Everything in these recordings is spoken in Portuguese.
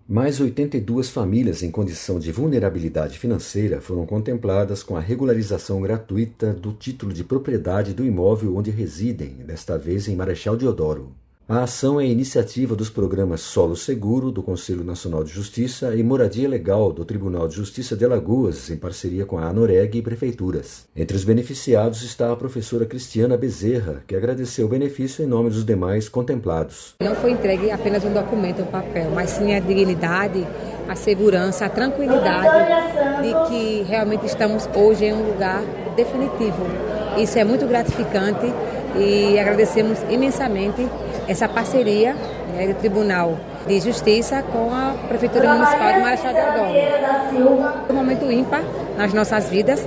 Mais 82 famílias em condição de vulnerabilidade financeira foram contempladas com a regularização gratuita do título de propriedade do imóvel onde residem, desta vez em Marechal Deodoro. A ação é iniciativa dos programas Solo Seguro, do Conselho Nacional de Justiça, e Moradia Legal, do Tribunal de Justiça de Alagoas, em parceria com a ANOREG e prefeituras. Entre os beneficiados está a professora Cristiana Bezerra, que agradeceu o benefício em nome dos demais contemplados. Não foi entregue apenas um documento, um papel, mas sim a dignidade, a segurança, a tranquilidade de que realmente estamos hoje em um lugar definitivo. Isso é muito gratificante e agradecemos imensamente essa parceria do Tribunal de Justiça com a Prefeitura Municipal de Marechal Deodoro. Um momento ímpar nas nossas vidas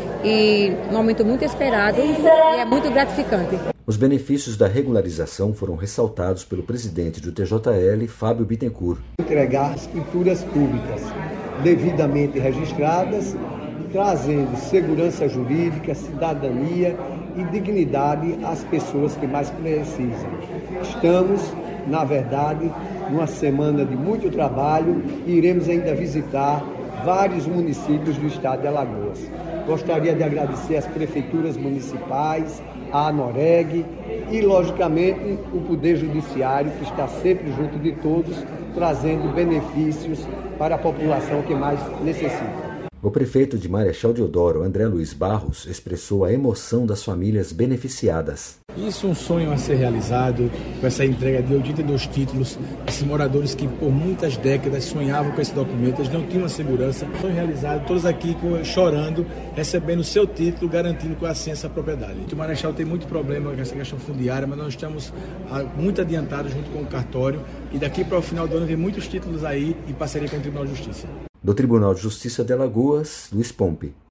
e um momento muito esperado e é muito gratificante. Os benefícios da regularização foram ressaltados pelo presidente do TJL, Fábio Bittencourt. Entregar escrituras públicas devidamente registradas, trazendo segurança jurídica, cidadania e dignidade às pessoas que mais precisam. Estamos, na verdade, numa semana de muito trabalho e iremos ainda visitar vários municípios do estado de Alagoas. Gostaria de agradecer às prefeituras municipais, à ANOREG e, logicamente, o Poder Judiciário, que está sempre junto de todos, trazendo benefícios para a população que mais necessita. O prefeito de Marechal Deodoro, André Luiz Barros, expressou a emoção das famílias beneficiadas. Isso é um sonho a ser realizado com essa entrega de 82 títulos. Esses moradores que por muitas décadas sonhavam com esse documento, eles não tinham a segurança. Sonho realizado, todos aqui chorando, recebendo o seu título, garantindo com a ciência a propriedade. O Marechal tem muito problema com essa questão fundiária, mas nós estamos muito adiantados junto com o cartório e daqui para o final do ano vem muitos títulos aí em parceria com o Tribunal de Justiça. Do Tribunal de Justiça de Alagoas, Luiz Pompe.